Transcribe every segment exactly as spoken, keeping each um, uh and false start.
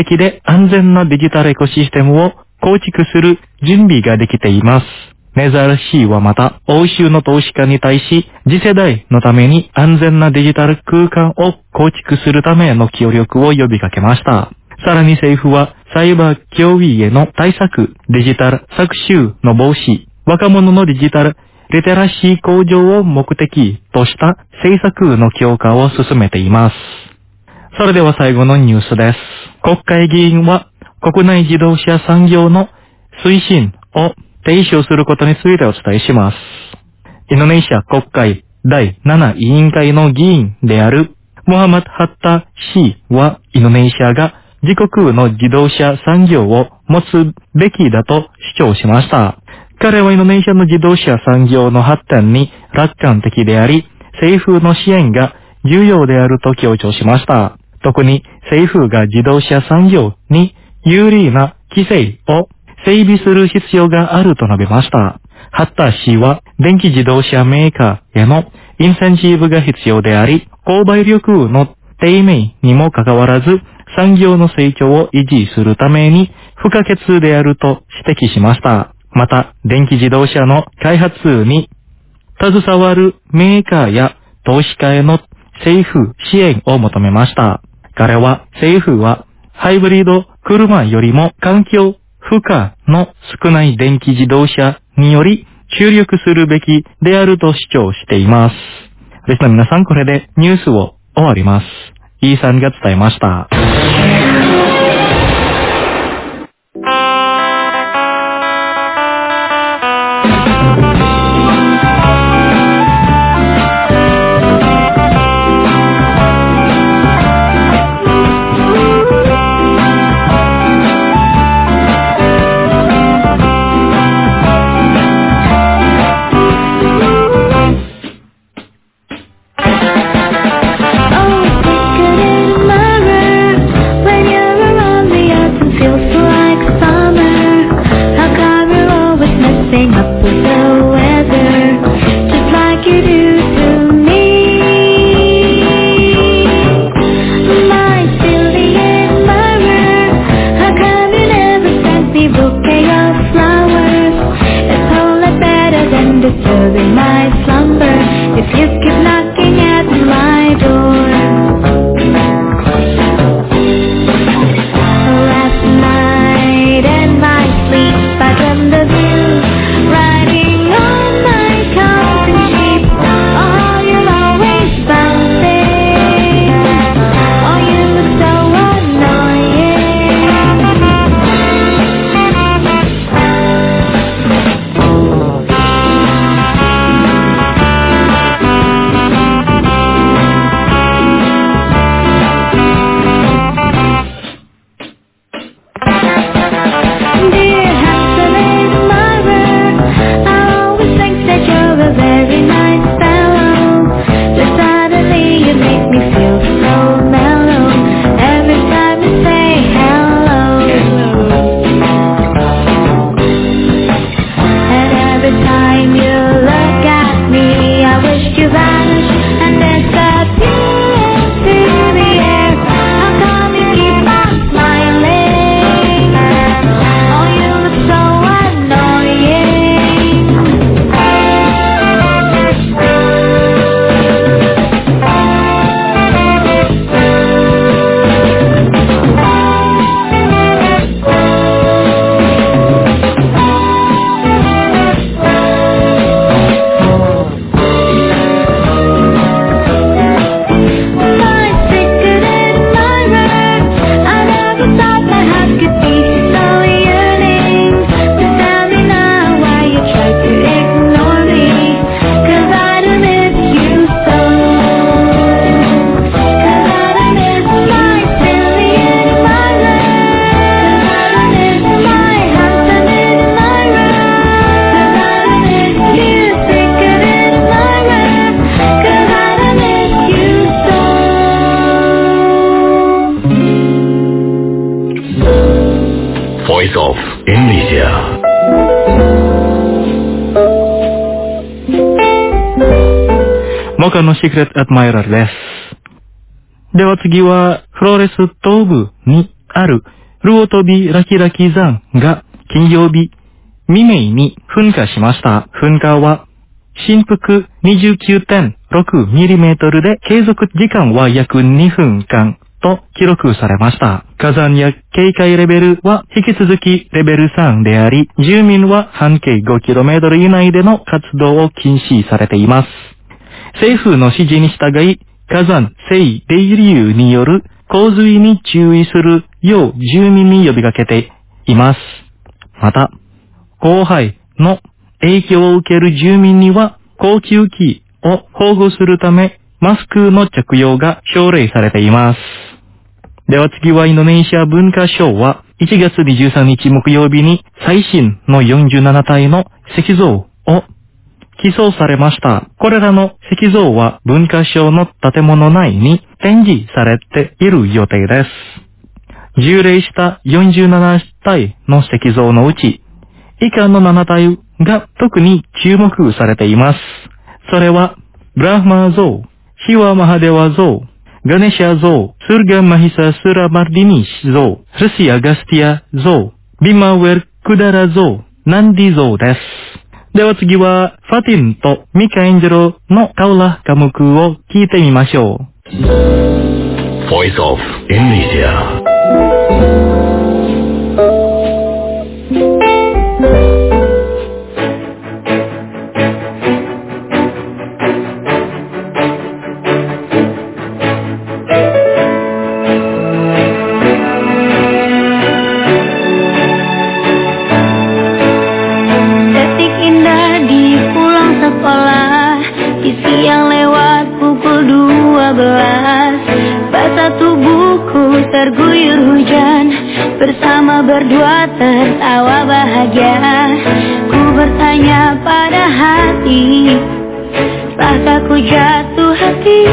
的で安全なデジタルエコシステムを構築する準備ができています。ネザーシーはまた、欧州の投資家に対し、次世代のために安全なデジタル空間を構築するための協力を呼びかけました。さらに政府は、サイバー脅威への対策、デジタル搾取の防止、若者のデジタルリテラシー向上を目的とした政策の強化を進めています。それでは最後のニュースです。国会議員は国内自動車産業の推進を提唱することについてお伝えします。インドネシア国会だいなな委員会の議員であるムハマッド・ハッタ氏はインドネシアが自国の自動車産業を持つべきだと主張しました。彼はインドネシアの自動車産業の発展に楽観的であり、政府の支援が重要であると強調しました。特に政府が自動車産業に有利な規制を整備する必要があると述べました。ハッタ氏は電気自動車メーカーへのインセンティブが必要であり、購買力の低迷にもかかわらず産業の成長を維持するために不可欠であると指摘しました。また、電気自動車の開発に携わるメーカーや投資家への政府支援を求めました。彼は政府はハイブリッド車よりも環境負荷の少ない電気自動車により注力するべきであると主張しています。ですので皆さん、これでニュースを終わります。イーさんが伝えました。 Voice of Indonesia。 モカのシークレットアドマイラーです。では次はフローレス東部にあるルオトビラキラキ山が金曜日未明に噴火しました。噴火は振幅 にじゅうきゅうてんろくミリメートル で継続時間は約にふんかんと記録されました。火山や警戒レベルは引き続きレベルさんであり、住民は半径 ごキロメートル 以内での活動を禁止されています。政府の指示に従い、火山性泥流による洪水に注意するよう住民に呼びかけています。また、降灰の影響を受ける住民には呼吸器を保護するためマスクの着用が奨励されています。では次はインドネシア文化省はいちがつにじゅうさんにち木曜日に最新のよんじゅうななたいの石像を寄贈されました。これらの石像は文化省の建物内に展示されている予定です。従礼したよんじゅうななたいの石像のうち以下のななたいが特に注目されています。それは、ブラフマ像、シワマハデワ像、ガネシャ像、スルガマヒサスラマルディニシ像、ルシアガスティア像、ビマウェルクダラ像、ナンディ像です。では次は、ファティンとミカエンジェロのカウラ科目を聞いてみましょう。 Voice of Indonesia. Terguyur hujan, bersama berdua tertawa bahagia. Ku bertanya pada hati, apakah ku jatuh hati?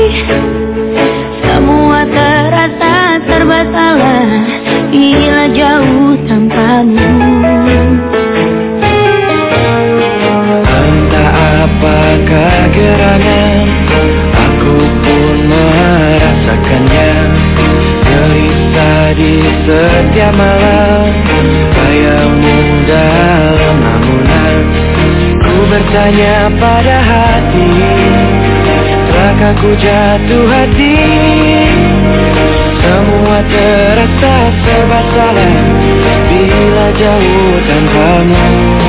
Semua terasa serba salah bila jauh tanpamu. Entah apakah gerangan, aku pun merasakannya. Gelisah di setiap malam, bayangmu dalam lamunan. Ku bertanya pada hati, apakah ku jatuh hati? Semua terasa serba salah bila jauh tanpamu.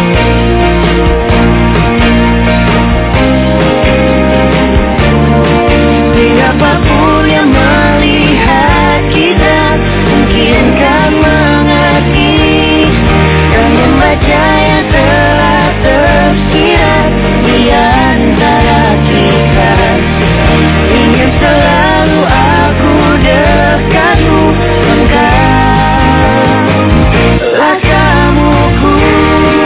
Siapapun yang melihat kita mungkin kan mengerti, kan membaca yang telah tersirat di antara kita. Ingin selalu aku dekatmu, engkau lah kamuku.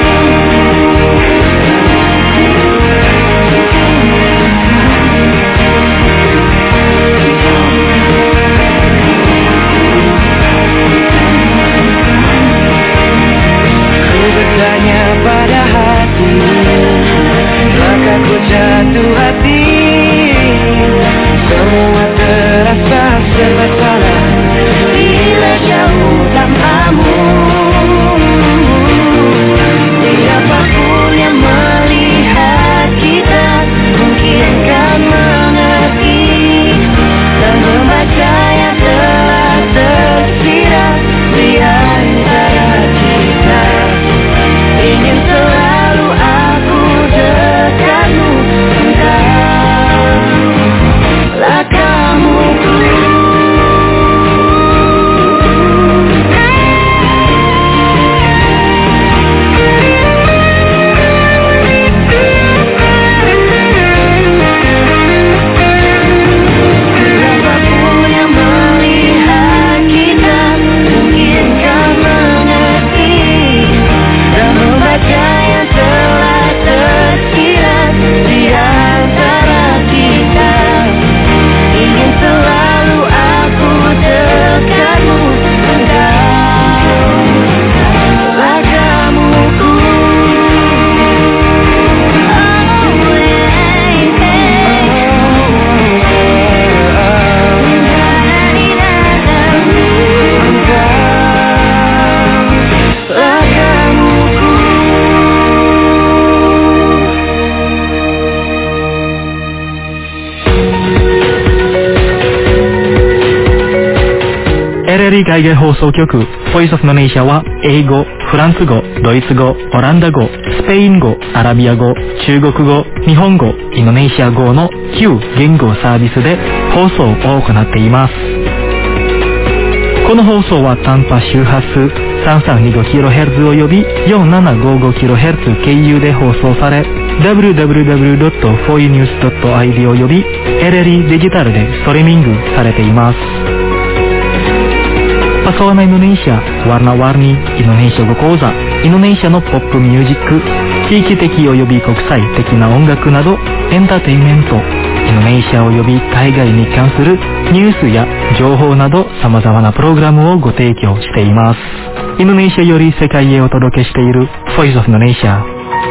レリー海外放送局 Voice of Indonesia は英語、フランス語、ドイツ語、オランダ語、スペイン語、アラビア語、中国語、日本語、インドネシア語のきゅう言語サービスで放送を行っています。この放送は短波周波数 さんさんにごキロヘルツ および よんななごごキロヘルツ 経由で放送され ダブリューダブリューダブリュードットフォーユーニュースドットアイディー および エルエルイー デジタルでストリーミングされています。Pesona Indonesia, warna-warni Indonesia語講座、インドネシアのポップミュージック、地域的および国際的な音楽などエンターテインメント、インドネシアおよび海外に関するニュースや情報など様々なプログラムをご提供しています。インドネシアより世界へお届けしている Voice of Indonesia。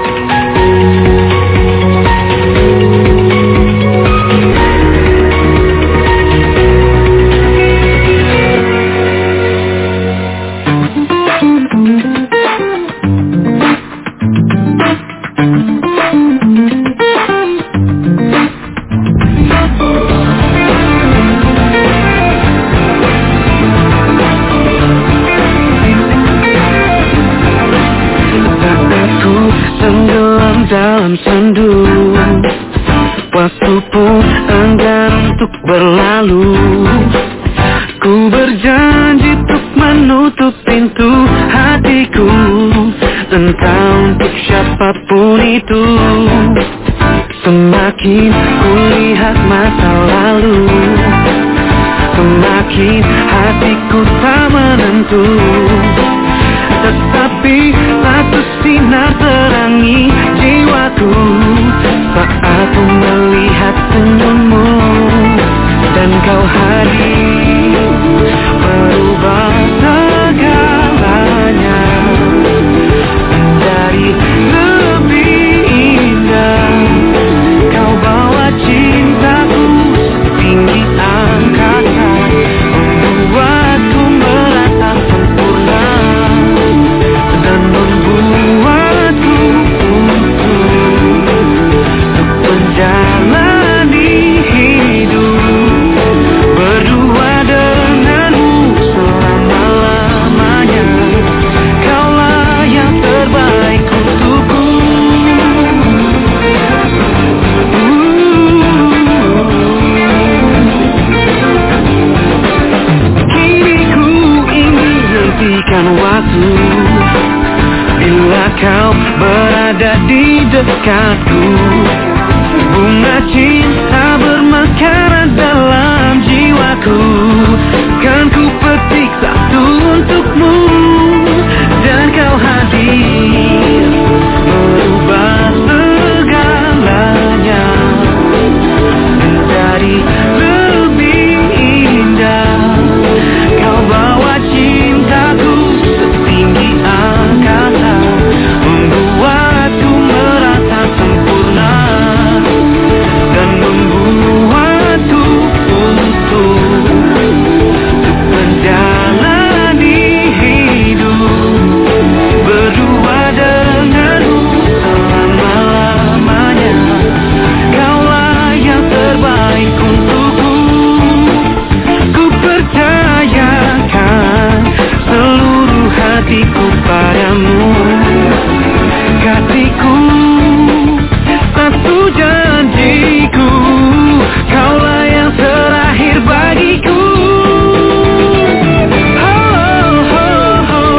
Dalam sendu, waktu pun enggan untuk berlalu. Ku berjanji untuk menutup pintu hatiku, entah untuk siapapun itu. Semakin ku lihat masa lalu, semakin hatiku tak menentu. Tetapi satu sinar terangi jiwaku saat ku melihat senyummu dan kau hadir merubah segalanya menjadi lebih indah. Kau bawa cintaku setinggi angkasa, membuatku merasa sempurna dan membuatku untuk menjalani hidup berdua denganmu selama-lamanya. Kaulah yang terbaik untukku. Kini ku ingin hentikan waktu bila kau berada di dekatku. Bunga cinta bermekaran dalam jiwaku, kan ku petik satu untukmu dan kau hadir merubah segalanya menjadi lebih indah. Kau bawa cintaku setinggi angkasa, membuatku merasa sempurna dan membuatku untuk menjalani hidup berdua denganmu selama-lamanya. Kaulah yang terbaik untukku. Ku percayakan seluruh hatiku padamu. Kasihku, satu janjiku, kaulah yang terakhir bagiku. Oh, oh, oh.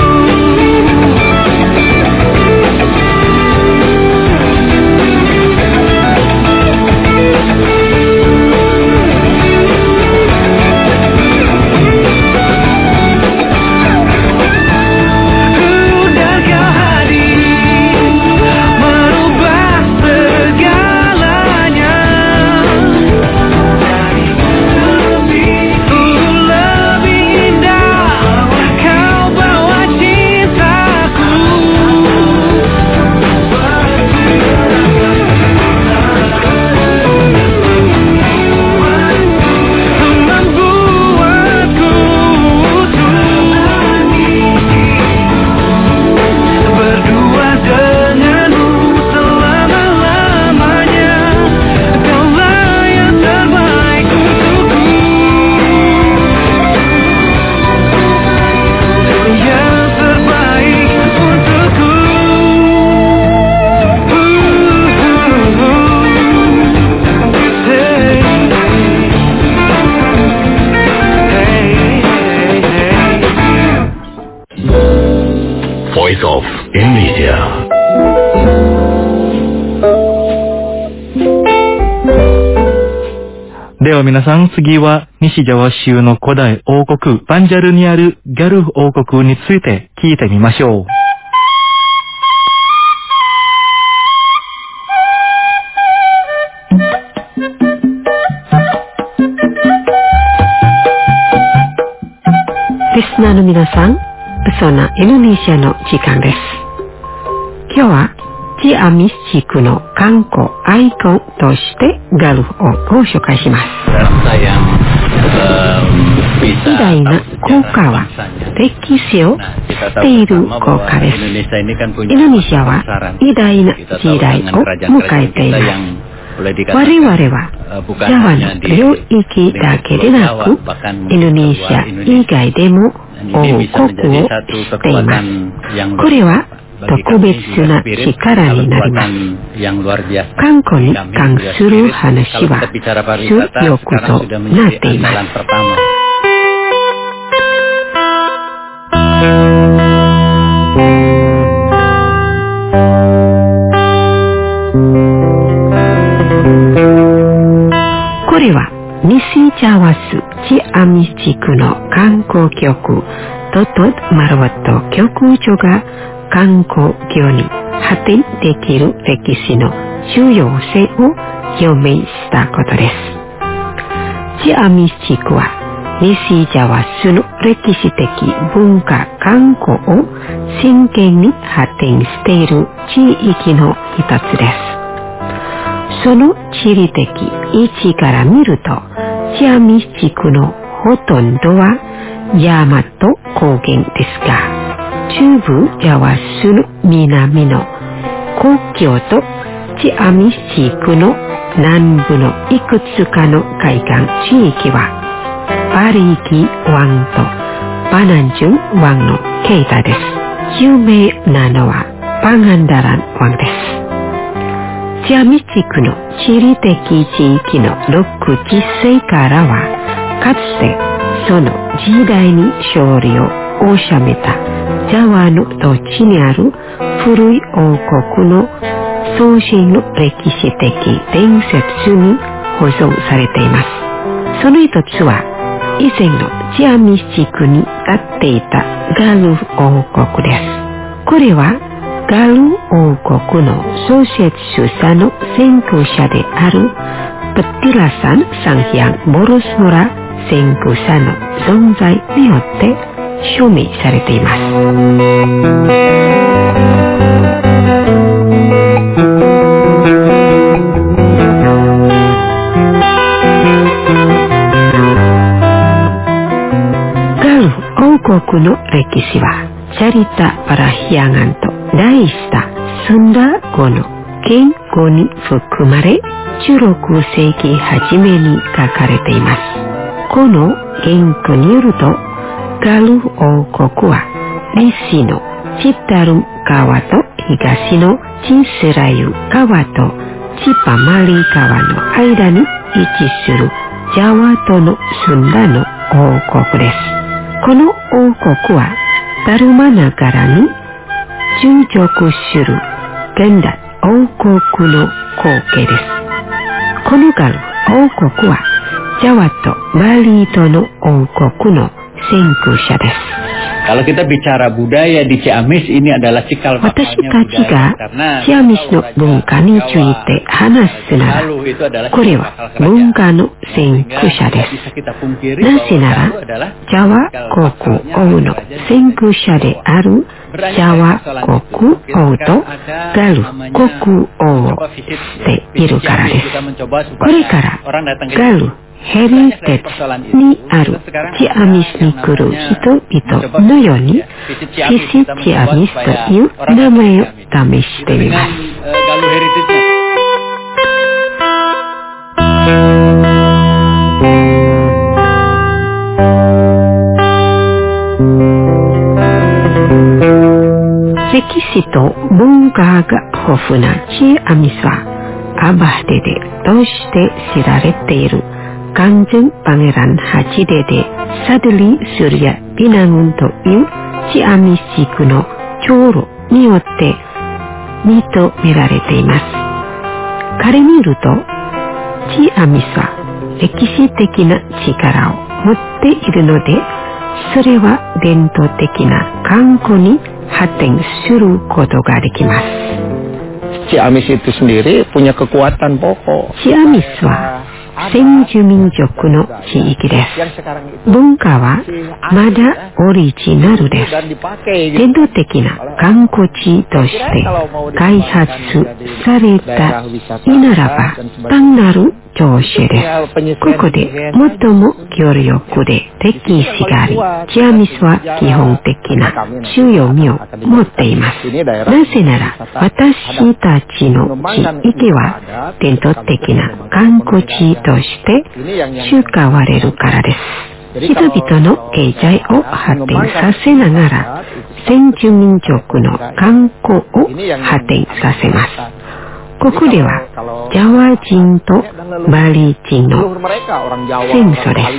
Udahkah Voice of Indonesia. Deは皆さん、次は西ジャワ州の古代王国バンジャルにあるガルフ王国について聞いてみましょう。 リスナーの皆さん、そんなインドネシアの時間です。今日はチアミス地区の観光アイコンとしてガルフをご紹介します。偉大な国家は歴史を知っている国家です。インドネシアは偉大な時代を迎えています。我々はジャワの領域だけでなく、インドネシア以外でも王国をしています。これは特別な力になります。観光に関する話は強くとなっています。これは西ジャワ州チアミス地区の観光局トトッマルワット局長が観光業に発展できる歴史の重要性を表明したことです。チアミス地区は西ジャワ州の歴史的文化観光を真剣に発展している地域の一つです。その地理的位置から見ると、チアミス地区のほとんどはヤマト高原ですが、中部ジャワ州の南の国境とチアミス地区の南部のいくつかの海岸地域は、パリギ湾とパナンジュン湾の経過です。有名なのはパガンダラン湾です。チアミス地区の地理的地域のろくじ世からは、かつてその時代に勝利を収めたジャワの土地にある古い王国の創新の歴史的伝説に保存されています。その一つは、以前のチアミス地区に立っていたガルフ王国です。これはガル王国の創設者の先駆者であるペティラサン・サンヒアン・ボロスムラ先駆者の存在によって証明されています。ガル王国の歴史はチャリタ・パラヒアガンと題したスンダ語の言語に含まれ、じゅうろく世紀初めに書かれています。この言語によると、ガル王国は西のチタル川と東のチスラユ川とチパマリ川の間に位置するジャワ島のスンダの王国です。この王国はダルマナガラに従属する現代王国の後継です。このガル王国はジャワとバリ島の王国の先駆者です。 Kalau kita bicara budaya di Ciamis ini adalah cikal bakalnya budaya karena チアミスの文化について話すなら、これは文化の先駆者です。なぜなら、ジャワ国王の先駆者であるジャワ国王とガル国王をしているからです。これからガルヘリテツにあるチアミスに来る人々のように、フィシチアミスという名前を試してみます。歴史と文化が豊富なチアミスは、アバデデとして知られている간증 방해란 하지데데 사들리 수리아 비난운というチアミス地区の長老によって認められています。彼によると、チアミスは歴史的な力を持っているので、それは伝統的な観光に発展することができます。 Ciamis itu sendiri punya kekuatan pokok. Ciamis は先住民族の地域です。文化はまだオリジナルです。伝統的な観光地として開発されたいならば単なる調子です。ここで最も強力で歴史があり、チアミスは基本的な強みを持っています。なぜなら私たちの地域は伝統的な観光地として使われるからです。人々の経済を発展させながら先住民族の観光を発展させます。ここではジャワ人とバリ人の戦争です。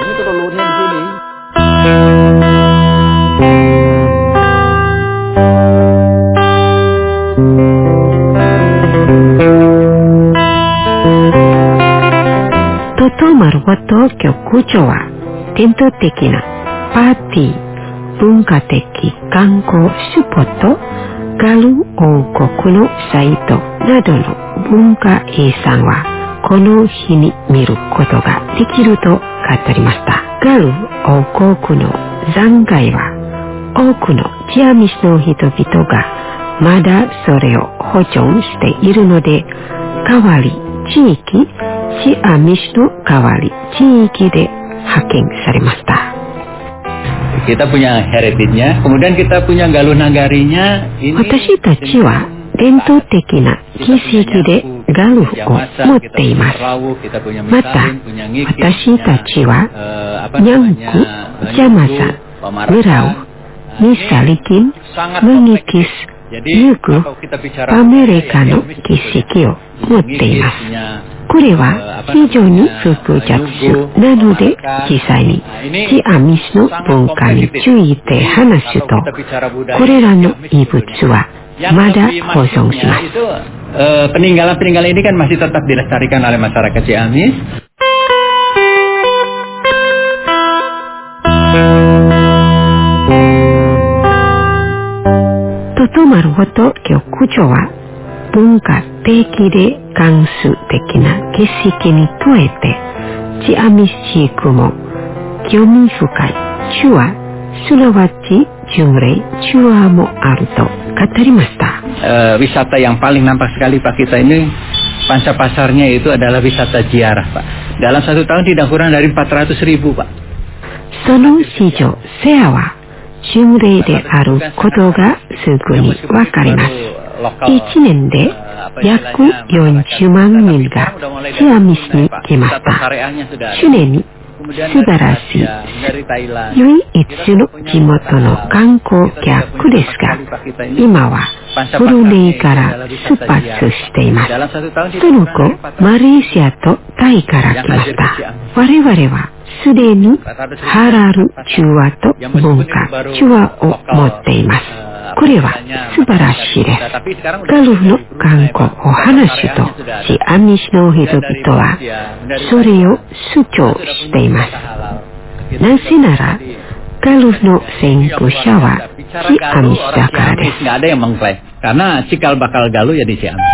トトマルゴト局長は伝統的なパーティー、文化的観光スポット、ガル王国のサイトなどの文化遺産はこの日に見ることができると語りました。ガル王国の残骸は多くのチアミスの人々がまだそれを保存しているので、代わり地域、チアミスの代わり地域で派遣されました。 Kita punya heritage-nya, kemudian kita punya Galuh Nagarinya. 私たちは伝統的な儀式でガルフを持っています。また、私たちはニャンク、ジャマサ、ムラウ、ミサリキン、ムニキス、ユグ、アメリカの儀式を持っています。これは非常に複雑なので、実際にチアミスの文化について話すと、これらの遺物はまだ保存します。 Peninggalan-peninggalan ini kan masih tetap dilestarikan oleh masyarakat Ciamis. トトマルゴト局長は文化的で関数的な儀式に問えて、チアミス地区も興味深い手話、すなわち巡礼手話もあると語りました。 Uh, wisata yang paling nampak sekali Pak kita ini panca pasarnya itu adalah wisata ziarah Pak. Dalam satu tahun tidak kurang dari empat ratus ribu Pak. その市場セアは巡礼であることがすぐにわかります。いちねんで約よんじゅうまんにんがチアミスに来ました。常に素晴らしい唯一の地元の観光客ですが、今はブルネイから出発しています。その後マレーシアとタイから来ました。我々はすでにハラル中和と文化中和を持っています。これは素晴らしいです。ガルフの観光を話すと、チアミスの人々はそれを主張しています。なぜなら、ガルフの先駆者はチアミスだからです。 Nggak ada yang mengklaim, karena cikal bakal Galuh ya di Ciamis.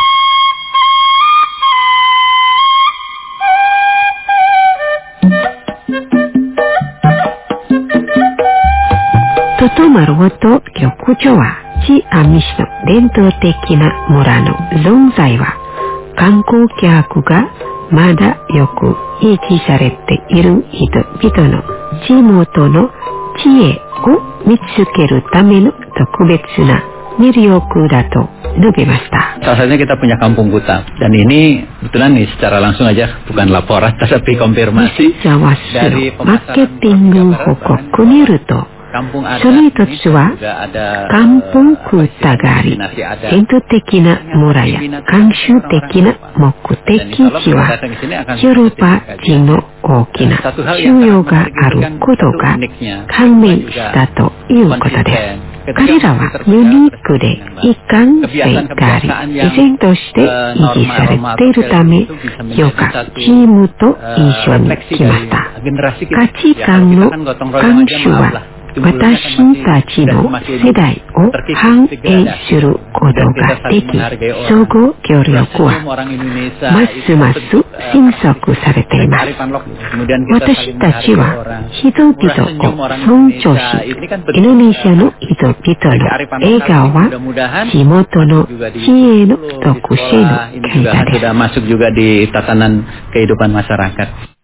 トトマルゴト局長はチアミスの伝統的な村の存在は観光客がまだよく維持されている人々の地元の知恵を見つけるための特別な魅力だと述べました。 Salah satunya kita punya kampung Kuta, dan ini kebetulan nih secara langsung aja bukan laporan tapi konfirmasi dariマーケティング報告によると、その一つはカンポンクータがあり、伝統的な村や慣習的な目的地はヨーロッパ人の大きな需要があることが判明したということです。 彼らはユニークで一貫性があり、依然として維持されているため、評価チームと印象に来ました。価値観の監修は私たちの世代を反映することができ、相互協力はますます進速されています。私たちは人々を尊重し、インドネシアの人々の笑顔は地元の知恵の特性の結果です。 sudah masuk juga di tatanan kehidupan masyarakat.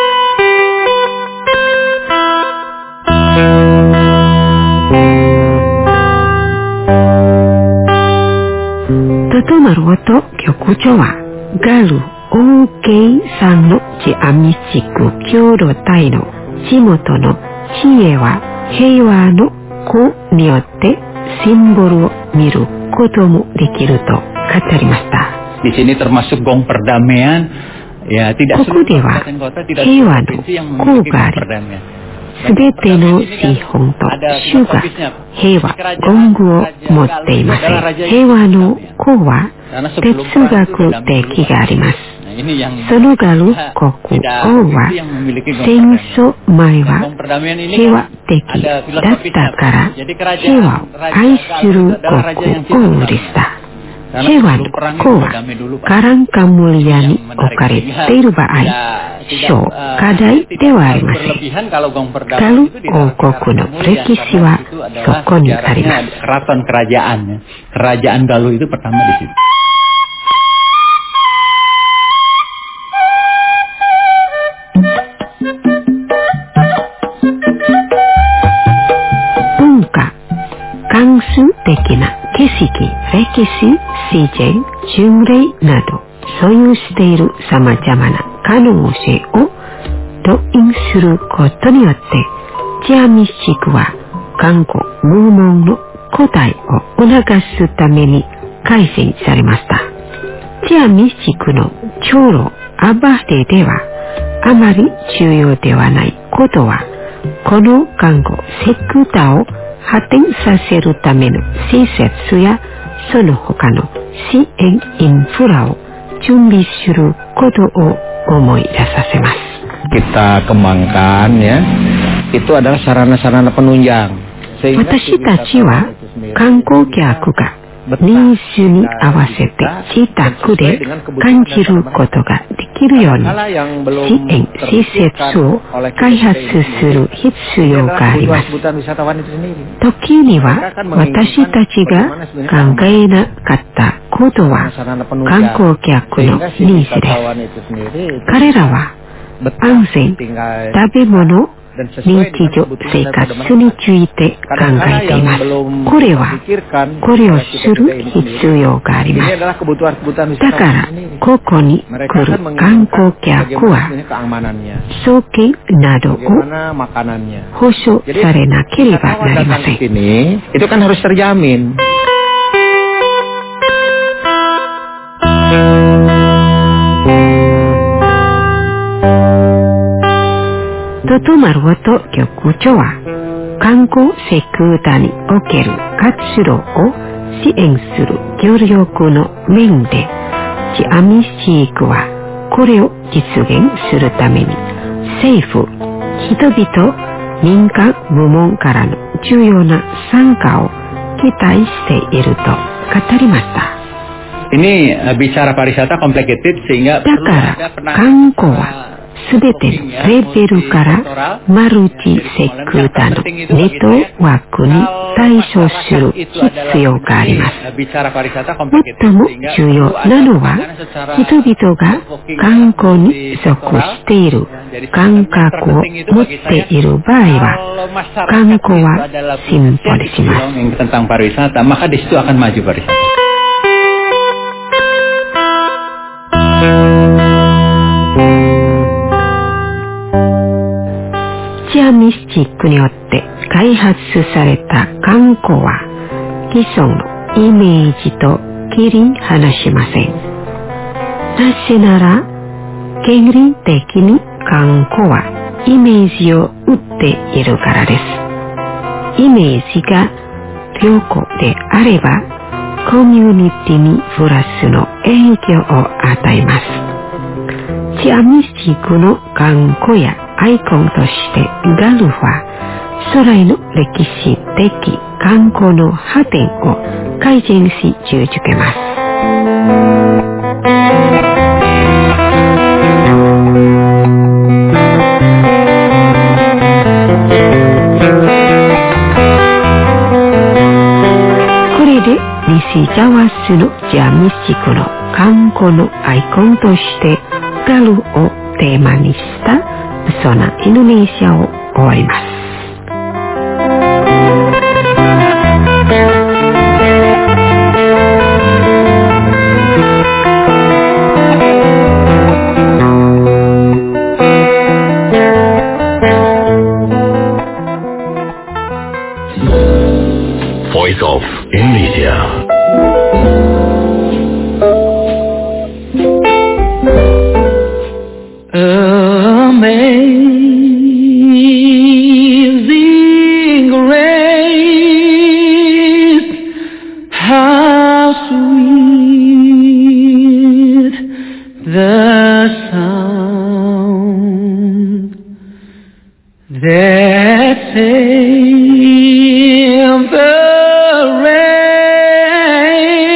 Toto Marwoto 局長はガルオーケーさんのチアミ地区共同体の地元の知恵は平和の子によってシンボルを見ることもできると語りました。 Di sini termasuk gong perdamaian, ya tidak seluruh kabupaten kota tidak seluruh provinsi yang memiliki gong perdamaian. すべての資本と主が平和、ゴングを持っていません。平和の子は哲学的があります。そのガル国王は戦争前は平和的だったから平和を愛する国王でした。平和の子はカランカムリアに置かれている場合、小課題ではありません。ガル王国の歴史はそこにあります。 Keraton kerajaan, kerajaan Galuh itu pertama di situ. 文化、関数的な景色、歴史、自然、巡礼など所有している様々な可能性を動員することによってチアミ地区は観光ムーモンの古代を促すために改正されました。チアミ地区の長老アバデではあまり重要ではないことは、この観光セクターを発展させるための施設やその他の支援インフラを準備することを思い出させます。 Kita kembangkan ya, itu adalah sarana-sarana penunjang. 私たちは観光客がニーズに合わせて自宅で感じることができるように支援施設を開発する必要があります。時には私たちが考えなかったことは観光客のニーズです。彼らは安全、食べ物、日常生活について考えています。これはこれをする必要があります。だからここに来る観光客は送金などを保証されなければなりません。 Itu kan harus terjamin. Toto Marwoto 局長は観光セクターにおける活動を支援する協力の面でチアミ地区はこれを実現するために政府、人々、民間部門からの重要な参加を期待していると語りました。 Ini bicara pariwisata complicated sehingga だから観光はすべてのレベルからマルチセクターのネットワークに対処する必要があります。最も重要なのは人々が観光に属している感覚を持っている場合は観光は進歩します。 tentang pariwisata, maka di situ akan maju pariwisata. チアミ地区によって開発された観光は既存のイメージと切り離しません。なぜなら原理的に観光はイメージを打っているからです。イメージが良好であれば、コミュニティにプラスの影響を与えます。チアミスティックの観光やアイコンとしてガルフは、将来の歴史的観光の発展を改善し続けます。これで西ジャワスのチアミスティックの観光のアイコンとしてガルをテーマにしたそなインドネシアを終わります。 Voice of Indonesia. Amazing grace, how sweet the sound that saved the wretch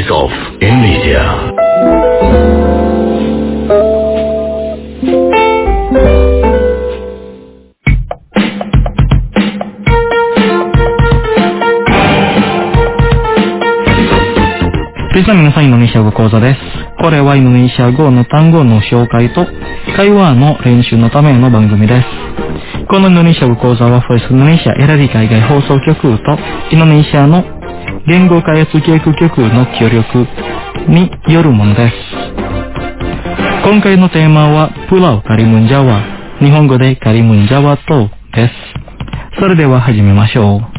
Voice of Indonesia. Please 皆さん、インドネシア語講座です。これはインドネシア語の単語の紹介と会話の練習のための番組です。このインドネシア語講座はフォイスインドネシアエラビ海外放送局とインドネシアの言語開発計画局の協力によるものです。今回のテーマはプラウカリムンジャワ、日本語でカリムンジャワ島です。それでは始めましょう。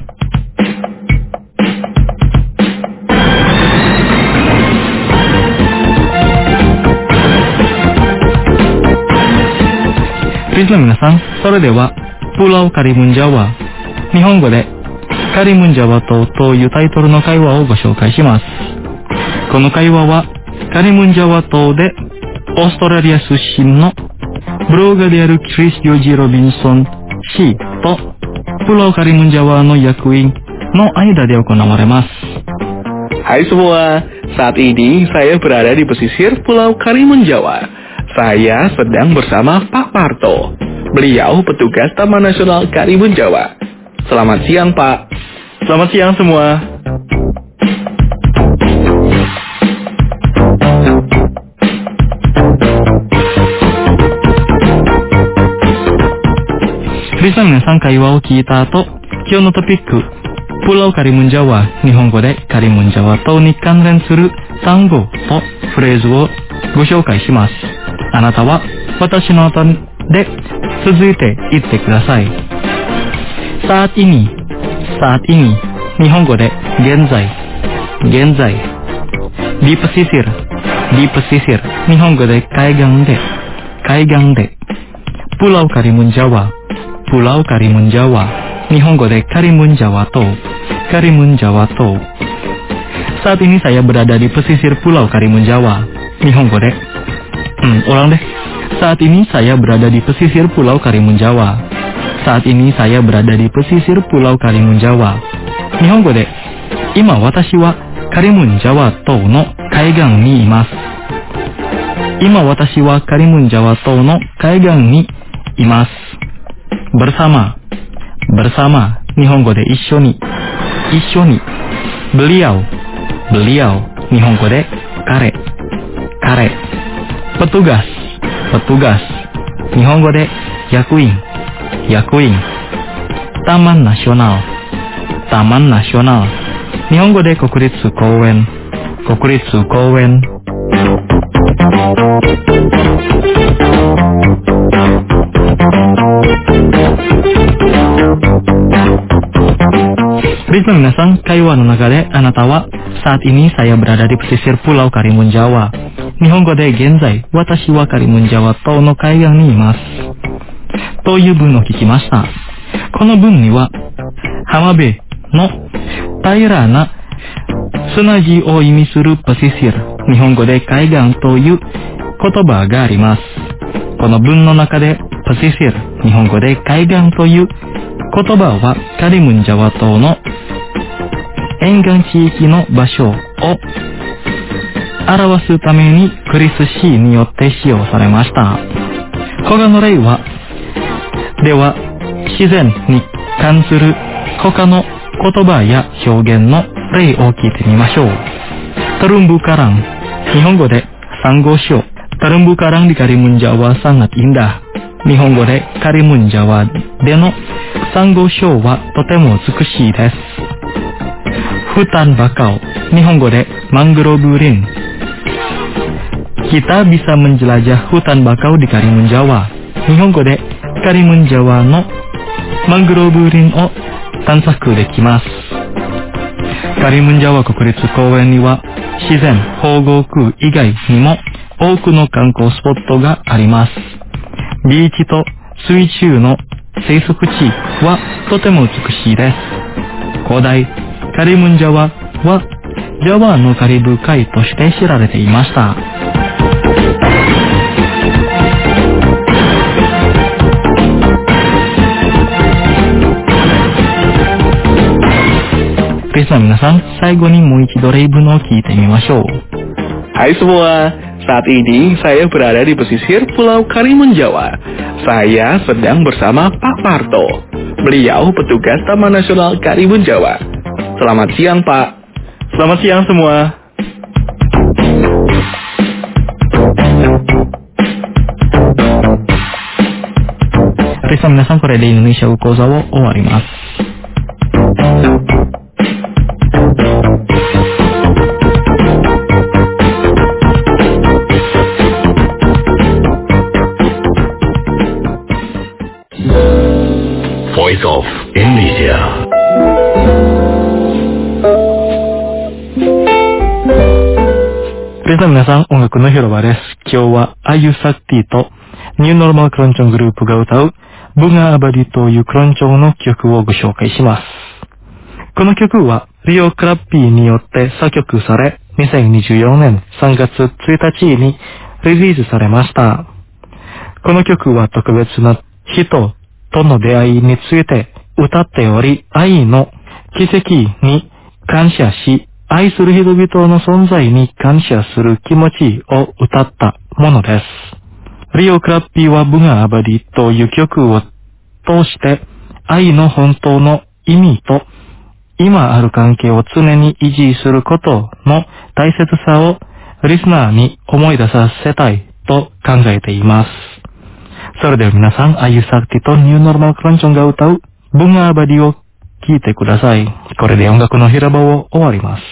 プリスの皆さん、それではプラウカリムンジャワ、日本語でカリムンジャワ島というタイトルの会話をご紹介します。この会話はカリムンジャワ島でオーストラリア出身のブロガーであるクリス・ヨージ・ロビンソン氏とプラウカリムンジャワの役員の間で行われます。 Hai semua, saat ini saya berada di pesisir Pulau Karimun Jawa. Saya sedang bersama Pak Parto. Beliau petugas Taman Nasional Karimun Jawa. Selamat siang, Pak. Selamat siang semua. Bisa 皆さん、会話を聞いた後、今日のトピック、プラウカリムンジャワ、日本語でカリムンジャワ島に関連する単語とフレーズをご紹介します。あなたは私の後で続いて言ってください。saat ini, saat ini、日本語で現在、現在。di pesisir, di pesisir、日本語で海岸で、海岸で。pulau Karimun Jawa, pulau Karimun Jawa、日本語でカリムンジャワ島、カリムンジャワ島。saat ini saya berada di pesisir Pulau Karimun Jawa、日本語でHmm, ulang deh. Saat ini saya berada di pesisir Pulau Karimun Jawa. Saat ini saya berada di pesisir Pulau Karimun Jawa. Nihongo de, ima watashi wa Karimun Jawa tou no kaigan ni imasu. Ima watashi wa Karimun Jawa tou no kaigan ni imasu. Bersama, bersama. Nihongo de issho ni, issho ni. Beliau, beliau. Nihongo de kare, kare. Petugas, petugas. Nihongo de yakuin, yakuin. Taman Nasional, taman nasional. Nihongo de kokuritsu kouen, kokuritsu kouen. Please 皆さん、会話の中であなたはsaat ini saya berada di pesisir Pulau Karimun Jawa。日本語で現在、私はカリムンジャワ島の海岸にいます。という文を聞きました。この文には、浜辺の平らな砂地を意味するパシシル、日本語で海岸という言葉があります。この文の中でパシシル、日本語で海岸という言葉はカリムンジャワ島の沿岸地域の場所を表すためにクリス・シーによって使用されました。他の例は、では自然に関する他の言葉や表現の例を聞いてみましょう。Terumbu karang、日本語でサンゴ礁。Terumbu karang di Karimun Jawa sangat indah。日本語でカリムンジャワでのサンゴ礁はとても美しいです。Hutan bakau、日本語でマングローブ林。Kita bisa menjelajah hutan bakau di Karimun Jawa。日本語でカリムンジャワのマングローブ林を探索できます。カリムンジャワ国立公園には自然保護区以外にも多くの観光スポットがあります。ビーチと水中の生息地はとても美しいです。古代カリムンジャワはジャワのカリブ海として知られていました。 リスナー皆さん、最後にもう一度例文を聞いてみましょう。 Hai semua, saat ini saya berada di pesisir Pulau Karimun Jawa. Saya sedang bersama Pak Parto. Beliau petugas Taman Nasional Karimun Jawa. Selamat siang, Pak. Selamat siang semua. リスナー皆さん、これでインドネシア語講座を終わります。 Voice of Indonesia. リスナー皆さん、音楽の広場です。今日はアユサクティとニューノルマルクロンチョングループが歌うブガアバディというクロンチョンの曲をご紹介します。この曲はリオ・クラッピーによって作曲され、にせんにじゅうよねんさんがつついたちにリリースされました。この曲は特別な人との出会いについて歌っており、愛の奇跡に感謝し、愛する人々の存在に感謝する気持ちを歌ったものです。リオ・クラッピーはブガアバディという曲を通して愛の本当の意味と今ある関係を常に維持することの大切さをリスナーに思い出させたいと考えています。それでは皆さん、アユサクティとニューノルマルクロンチョンが歌うブガアバディを聴いてください。これで音楽の広場を終わります。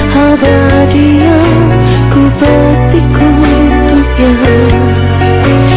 Abadi yang ku petik untuknya.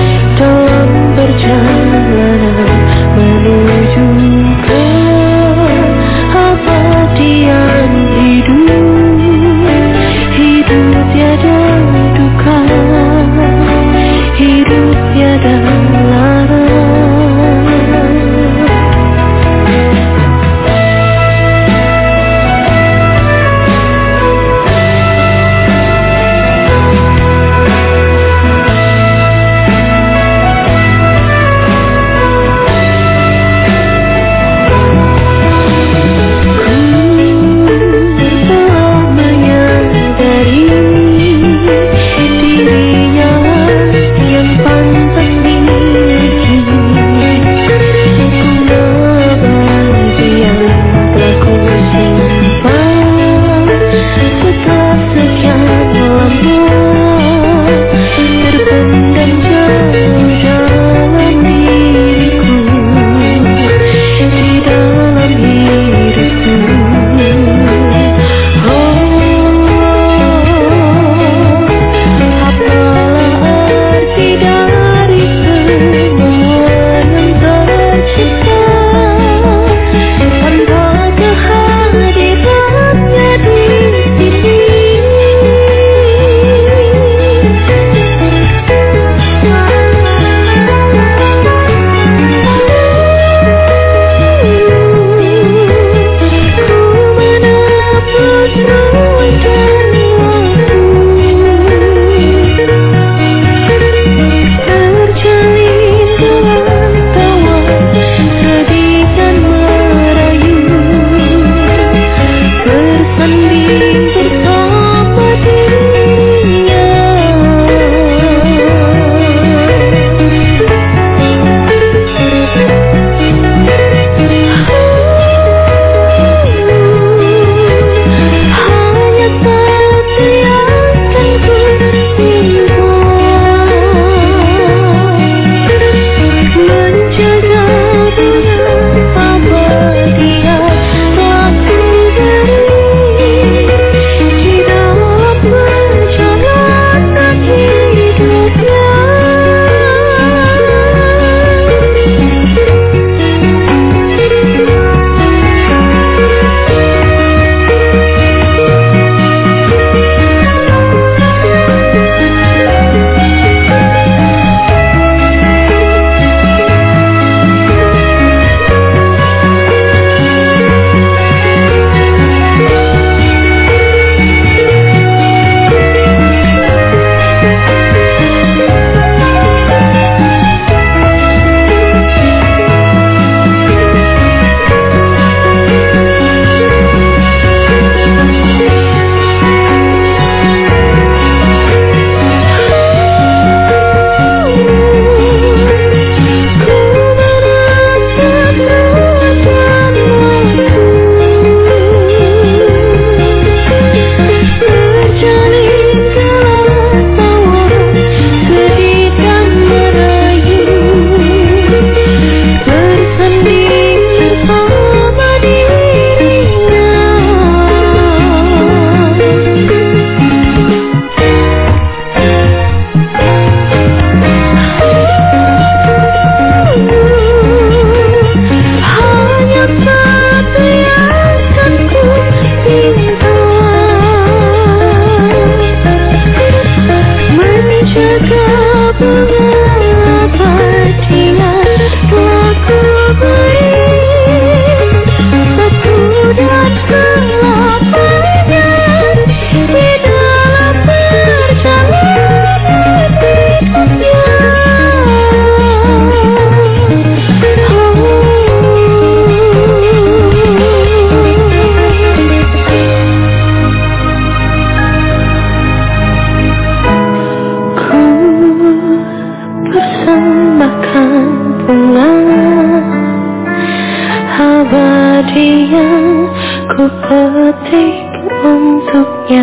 detik untuknya.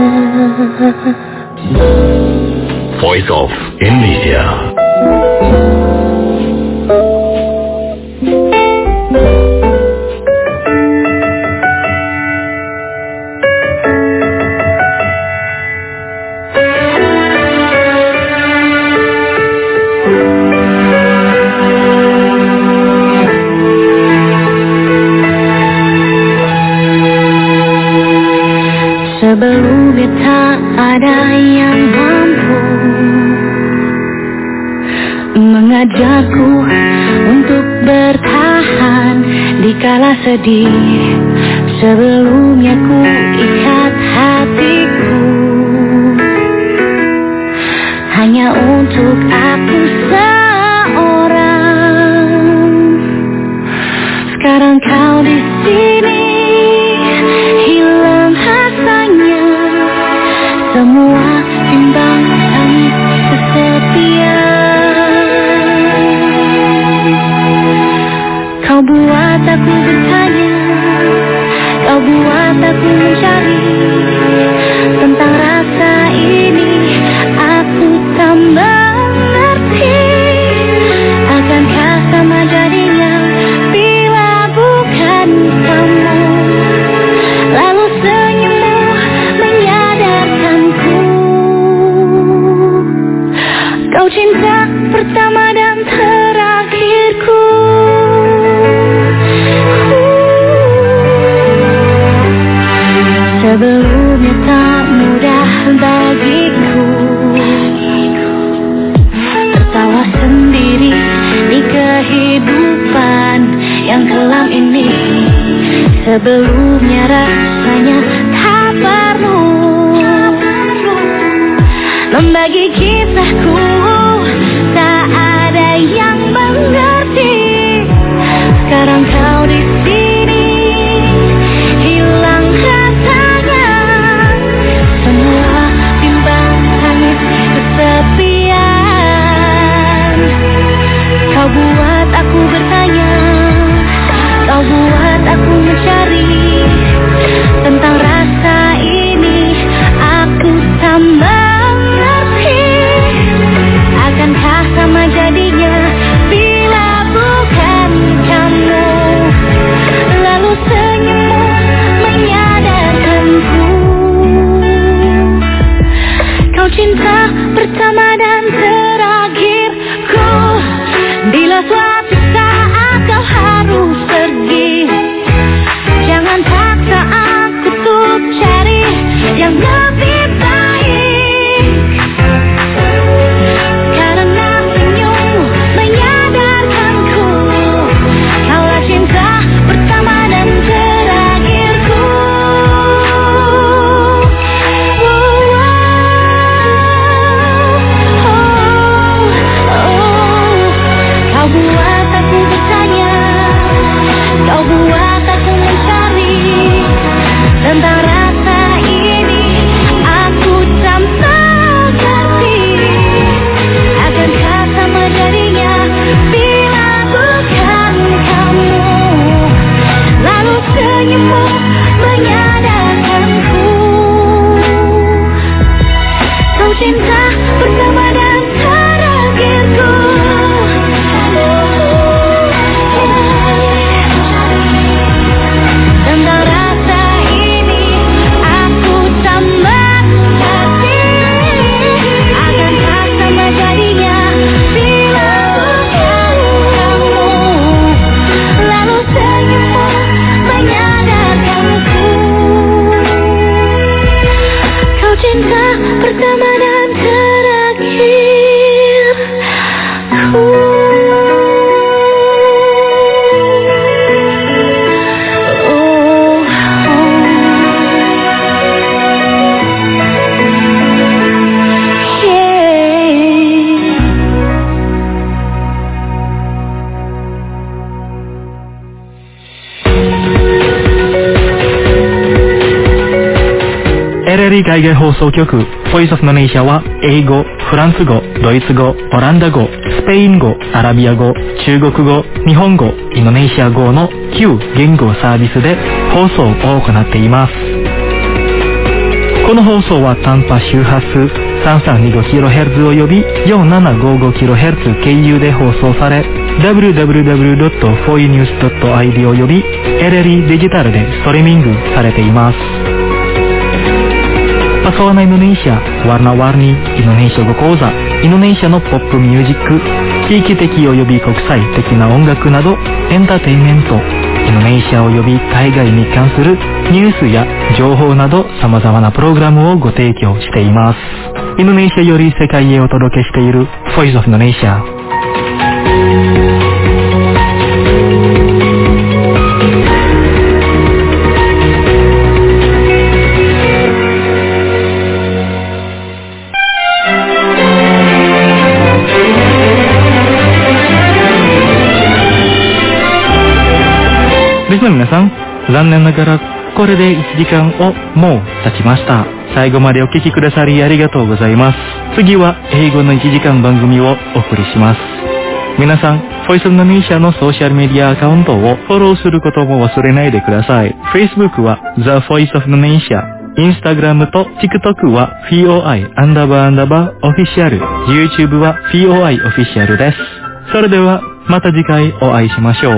Voice of Indonesia. Sebelumnya tak ada yang mampu mengajarku untuk bertahan di kala sedih. Sebelumnya ku ikat hatiku hanya untuk aku seorang. Sekarang kau di sini, hilang rasanya semua timbang tangis kesepian. Kau buat aku bertanya, kau buat aku mencari tentang rasa ini. Aku tak mengerti, akankah sama jadinya bila bukan kamu. Lalu senyummu menyadarkanku, kau cinta pertama dan terakhirku. Sebelumnya tak mudah bagiku tertawa sendiri di kehidupan yang kelam ini. Sebelumnya rasanya tak perlu membagi kisahku, tak ada yang mengerti. Sekarang kau di sini, hilang rasanya semua timbang tangis kesepian. Kau buat aku bertanya, kau buat aku mencari tentang rasa ini. Aku tak mengerti, akankah sama jadinya bila bukan kamu. Lalu senyummu menyadarkanku, kau cinta pertama dan terakhirku. Bila suatu saat kau harus pergi, jangan paksa aku untuk cari yang lebih baik. Karena senyummu menyadarkanku, kaulah cinta pertama dan terakhirku. Oh, oh, oh, oh. Kau buat aku bertanya, kau buat aku mencari tentang rasa ini. Aku tak mengerti, akankah sama jadinya bila bukan kamu. Lalu senyummu menyadarkanku, kau cinta pertama dan terakhirku. Tentang rasa ini aku tak mengerti, akankah sama jadinya bila bukan kamu. Lalu senyummu menyadarkanku, kau cinta pertama dan terakhirku. エルエルイ 海外放送局ボイスオフのネイシャは英語、フランス語、ドイツ語、オランダ語、スペイン語、アラビア語、中国語、日本語、インドネシア語のきゅう言語サービスで放送を行っています。この放送は短波周波数 さんさんにごキロヘルツ および よんななごごキロヘルツ 経由で放送され、ダブリューダブリューダブリュードットフォーイーニュースドットアイディー および エルエルイー デジタルでストリーミングされています。Pesona Indonesia, warna-warni Indonesia Gokoza, Indonesiaのポップミュージック、地域的および国際的な音楽などエンターテインメント、インドネシアおよび海外に関するニュースや情報など様々なプログラムをご提供しています。インドネシアより世界へお届けしている Voice of Indonesia。リスナーの皆さん、残念ながらこれでいちじかんをもう経ちました。最後までお聞きくださりありがとうございます。次は英語のいちじかん番組をお送りします。皆さん、Voice of Indonesia のソーシャルメディアアカウントをフォローすることも忘れないでください。Facebook は The Voice of Indonesia、Instagram と TikTok は フィーオーアイ アンダーバーアンダーバーオフィシャル、YouTube は フィーオーアイ オフィシャルです。それではまた次回お会いしましょう。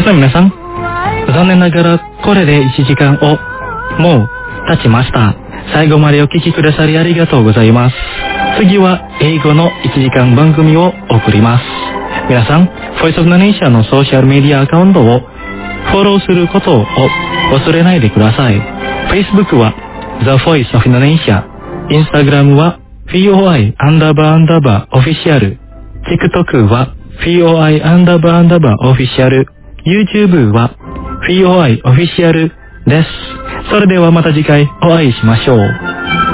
ですね、皆さん。残念ながら、これでいちじかんをもう経ちました。最後までお聞きくださりありがとうございます。次は英語のいちじかん番組を送ります。皆さん、Voice of Indonesia のソーシャルメディアアカウントをフォローすることを忘れないでください。Facebook は The Voice of Indonesia、Instagram は ブイオーアイ アンダーバーアンダーバーオフィシャル、TikTok は ブイオーアイ アンダーバーアンダーバーオフィシャル、YouTube は ブイオーアイ オフィシャルです。それではまた次回お会いしましょう。